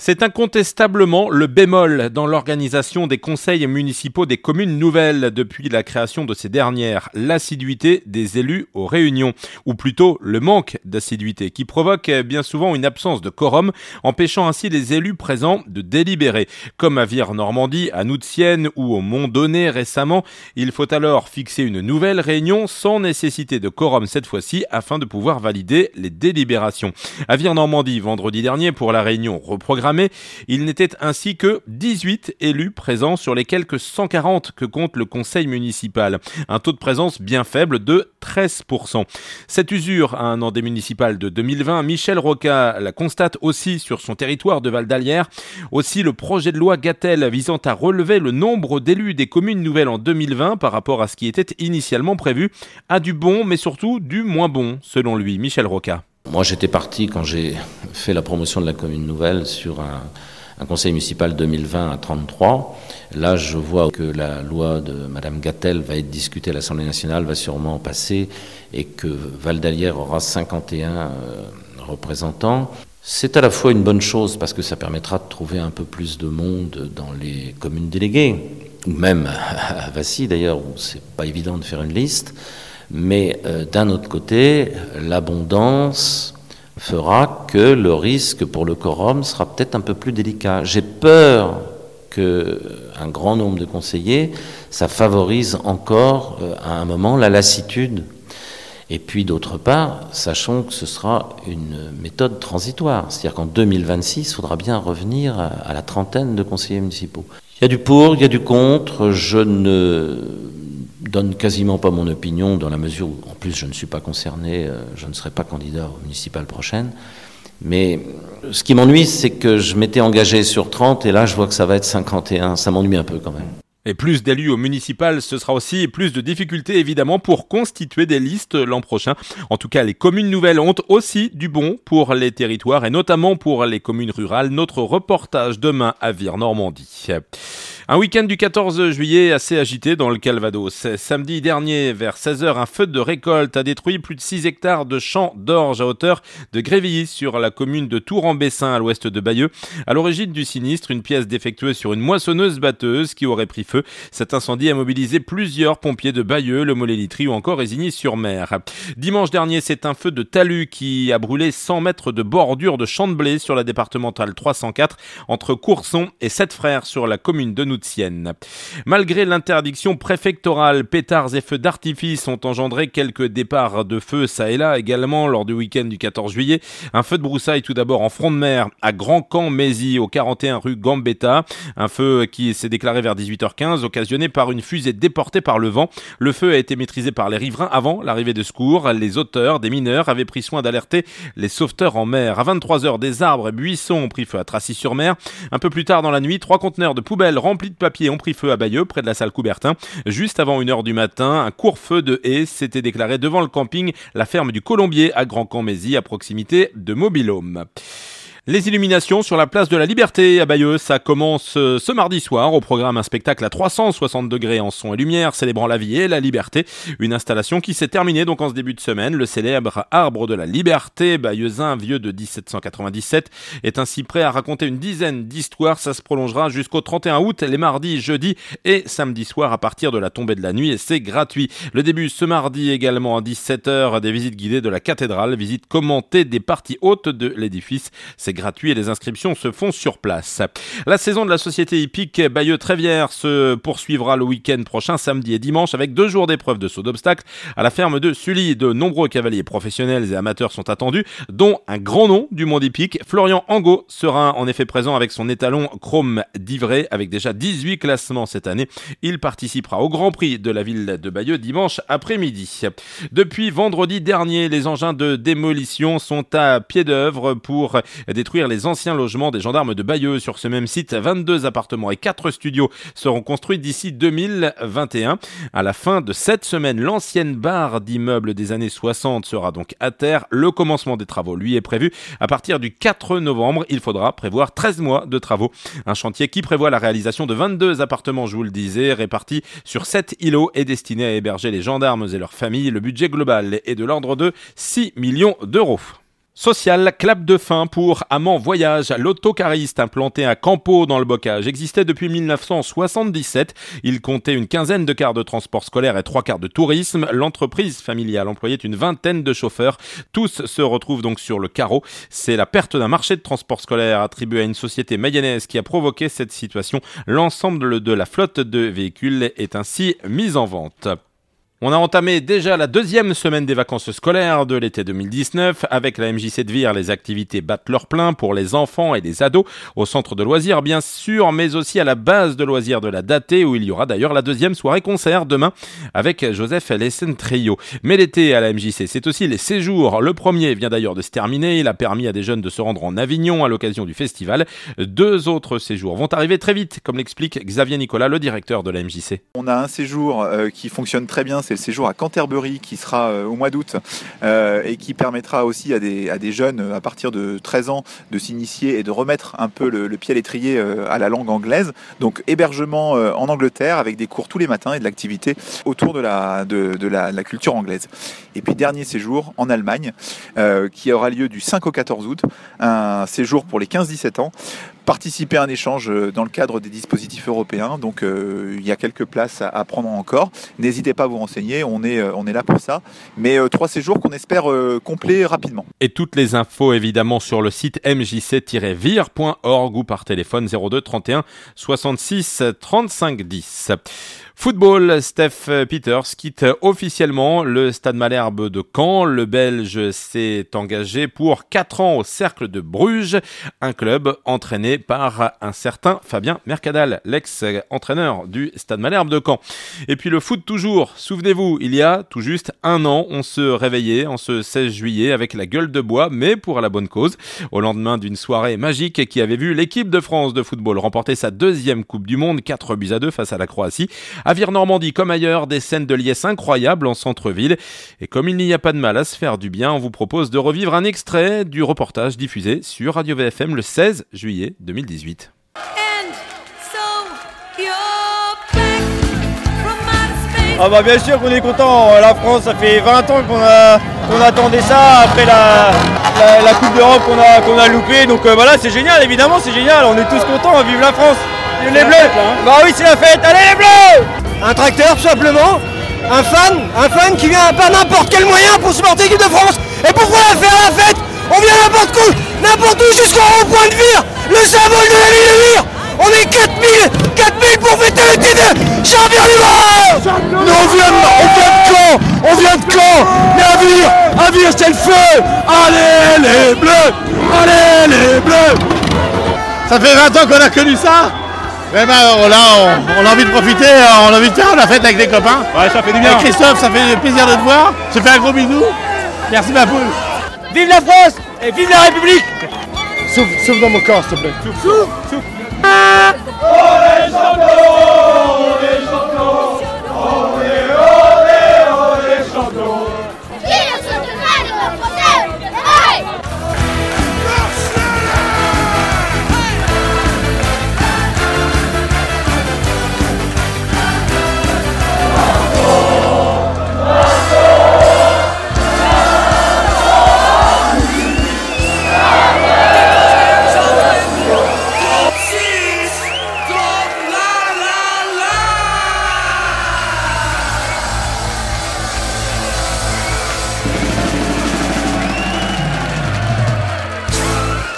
C'est incontestablement le bémol dans l'organisation des conseils municipaux des communes nouvelles depuis la création de ces dernières, l'assiduité des élus aux réunions, ou plutôt le manque d'assiduité qui provoque bien souvent une absence de quorum, empêchant ainsi les élus présents de délibérer. Comme à Vire-Normandie, à Noutienne ou au Mont-Donné récemment, il faut alors fixer une nouvelle réunion sans nécessité de quorum cette fois-ci afin de pouvoir valider les délibérations. À Vire-Normandie, vendredi dernier, pour la réunion reprogrammée, il n'était ainsi que 18 élus présents sur les quelques 140 que compte le conseil municipal. Un taux de présence bien faible de 13%. Cette usure à un an des municipales de 2020, Michel Rocca la constate aussi sur son territoire de Val-d'Alière. Aussi, le projet de loi Gatel visant à relever le nombre d'élus des communes nouvelles en 2020 par rapport à ce qui était initialement prévu a du bon, mais surtout du moins bon, selon lui. Michel Rocca. Moi, j'étais parti, quand j'ai fait la promotion de la commune nouvelle, sur un conseil municipal 2020 à 33. Là, je vois que la loi de Mme Gatel va être discutée à l'Assemblée nationale, va sûrement passer, et que Val-d'Alière aura 51 représentants. C'est à la fois une bonne chose, parce que ça permettra de trouver un peu plus de monde dans les communes déléguées, ou même à Vassy d'ailleurs, où c'est pas évident de faire une liste. Mais d'un autre côté, l'abondance fera que le risque pour le quorum sera peut-être un peu plus délicat. J'ai peur qu'un grand nombre de conseillers, ça favorise encore à un moment la lassitude. Et puis d'autre part, sachons que ce sera une méthode transitoire. C'est-à-dire qu'en 2026, il faudra bien revenir à la trentaine de conseillers municipaux. Il y a du pour, il y a du contre. Je ne donne quasiment pas mon opinion dans la mesure où, en plus, je ne suis pas concerné, je ne serai pas candidat aux municipales prochaines. Mais ce qui m'ennuie, c'est que je m'étais engagé sur 30 et là, je vois que ça va être 51. Ça m'ennuie un peu quand même. Et plus d'élus au municipal, ce sera aussi plus de difficultés évidemment pour constituer des listes l'an prochain. En tout cas, les communes nouvelles ont aussi du bon pour les territoires et notamment pour les communes rurales. Notre reportage demain à Vire-Normandie. Un week-end du 14 juillet assez agité dans le Calvados. Samedi dernier, vers 16h, un feu de récolte a détruit plus de 6 hectares de champs d'orge à hauteur de Grévilly sur la commune de Tour-en-Bessin à l'ouest de Bayeux. À l'origine du sinistre, une pièce défectueuse sur une moissonneuse-batteuse qui aurait pris feu. Cet incendie a mobilisé plusieurs pompiers de Bayeux, le Mollet-Litry ou encore Isigny-sur-Mer. Dimanche dernier, c'est un feu de talus qui a brûlé 100 mètres de bordure de champs de blé sur la départementale 304 entre Courson et Sept-Frères sur la commune de Noutienne. Malgré l'interdiction préfectorale, pétards et feux d'artifice ont engendré quelques départs de feu ça et là également lors du week-end du 14 juillet. Un feu de broussailles tout d'abord en front de mer à Grand-Camp-Mézy au 41 rue Gambetta. Un feu qui s'est déclaré vers 18h15 occasionné par une fusée déportée par le vent. Le feu a été maîtrisé par les riverains avant l'arrivée de secours. Les auteurs, des mineurs, avaient pris soin d'alerter les sauveteurs en mer. À 23h, des arbres et buissons ont pris feu à Tracy-sur-Mer. Un peu plus tard dans la nuit, 3 conteneurs de poubelles remplis de papier ont pris feu à Bayeux, près de la salle Coubertin. Juste avant 1h du matin, un court feu de haie s'était déclaré devant le camping La Ferme du Colombier à Grand-Camp-Mézy, à proximité de Mobilhome. Les illuminations sur la place de la Liberté à Bayeux, ça commence ce mardi soir. Au programme, un spectacle à 360 degrés en son et lumière, célébrant la vie et la liberté. Une installation qui s'est terminée donc en ce début de semaine. Le célèbre arbre de la Liberté, bayeuxin, vieux de 1797, est ainsi prêt à raconter une dizaine d'histoires. Ça se prolongera jusqu'au 31 août, les mardis, jeudis et samedi soir à partir de la tombée de la nuit et c'est gratuit. Le début ce mardi également à 17h, des visites guidées de la cathédrale, visites commentées des parties hautes de l'édifice. C'est gratuit et les inscriptions se font sur place. La saison de la société hippique Bayeux-Trévière se poursuivra le week-end prochain, samedi et dimanche, avec 2 jours d'épreuves de saut d'obstacles à la ferme de Sully. De nombreux cavaliers professionnels et amateurs sont attendus, dont un grand nom du monde hippique. Florian Angot sera en effet présent avec son étalon Chrome d'Ivray, avec déjà 18 classements cette année. Il participera au Grand Prix de la ville de Bayeux dimanche après-midi. Depuis vendredi dernier, les engins de démolition sont à pied d'œuvre pour détruire les anciens logements des gendarmes de Bayeux. Sur ce même site, 22 appartements et 4 studios seront construits d'ici 2021. À la fin de cette semaine, l'ancienne barre d'immeubles des années 60 sera donc à terre. Le commencement des travaux, lui, est prévu à partir du 4 novembre. Il faudra prévoir 13 mois de travaux. Un chantier qui prévoit la réalisation de 22 appartements, je vous le disais, répartis sur 7 îlots et destinés à héberger les gendarmes et leurs familles. Le budget global est de l'ordre de 6 millions d'euros. Social, clap de fin pour Amant Voyage. L'autocariste implanté à Campeau dans le Bocage existait depuis 1977. Il comptait une quinzaine de cars de transport scolaire et 3 cars de tourisme. L'entreprise familiale employait une vingtaine de chauffeurs. Tous se retrouvent donc sur le carreau. C'est la perte d'un marché de transport scolaire attribué à une société mayonnaise qui a provoqué cette situation. L'ensemble de la flotte de véhicules est ainsi mise en vente. On a entamé déjà la deuxième semaine des vacances scolaires de l'été 2019. Avec la MJC de Vire, les activités battent leur plein pour les enfants et les ados, au centre de loisirs bien sûr, mais aussi à la base de loisirs de la Datée, où il y aura d'ailleurs la deuxième soirée concert demain avec Joseph Lessen Trio. Mais l'été à la MJC, c'est aussi les séjours. Le premier vient d'ailleurs de se terminer. Il a permis à des jeunes de se rendre en Avignon à l'occasion du festival. 2 autres séjours vont arriver très vite, comme l'explique Xavier Nicolas, le directeur de la MJC. On a un séjour qui fonctionne très bien, c'est le séjour à Canterbury qui sera au mois d'août et qui permettra aussi à des jeunes à partir de 13 ans de s'initier et de remettre un peu le pied à l'étrier à la langue anglaise. Donc hébergement en Angleterre avec des cours tous les matins et de l'activité autour de la culture anglaise. Et puis dernier séjour en Allemagne qui aura lieu du 5 au 14 août, un séjour pour les 15-17 ans. Participer à un échange dans le cadre des dispositifs européens. Donc il y a quelques places à prendre encore. N'hésitez pas à vous renseigner, on est là pour ça. Mais 3 séjours qu'on espère complets rapidement. Et toutes les infos évidemment sur le site mjc-vire.org ou par téléphone 02 31 66 35 10. Football, Steph Peters quitte officiellement le Stade Malherbe de Caen. Le Belge s'est engagé pour 4 ans au Cercle de Bruges, un club entraîné par un certain Fabien Mercadal, l'ex-entraîneur du Stade Malherbe de Caen. Et puis le foot toujours, souvenez-vous, il y a tout juste 1 an, on se réveillait en ce 16 juillet avec la gueule de bois, mais pour la bonne cause, au lendemain d'une soirée magique qui avait vu l'équipe de France de football remporter sa 2e Coupe du Monde, 4-2 face à la Croatie. À Vire-Normandie comme ailleurs, des scènes de liesse incroyables en centre-ville. Et comme il n'y a pas de mal à se faire du bien, on vous propose de revivre un extrait du reportage diffusé sur Radio VFM le 16 juillet 2018. Ah bah bien sûr qu'on est content, la France ça fait 20 ans qu'on attendait ça après la Coupe d'Europe qu'on a loupé, donc voilà c'est génial, évidemment c'est génial, on est tous contents, vive la France, vive les Bleus, bah oui c'est la fête, allez les Bleus. Un tracteur tout simplement, un fan qui vient par n'importe quel moyen pour supporter l'équipe de France, et pourquoi faire la fête, on vient n'importe où jusqu'au rond-point de Vire, le symbole de la ville de Vire. On est 4000 pour fêter le titre de champion du monde. On vient de Caen, mais à Vire c'est le feu. Allez les Bleus, allez les Bleus. Ça fait 20 ans qu'on a connu ça. Mais ben, là on a envie de profiter, on a envie de faire la fête avec les copains. Ouais ça fait du bien. Et Christophe, ça fait plaisir de te voir, je te fais un gros bisou. Merci ma poule. Vive la France et vive la République. Souffle dans mon corps s'il te plaît. Souffle.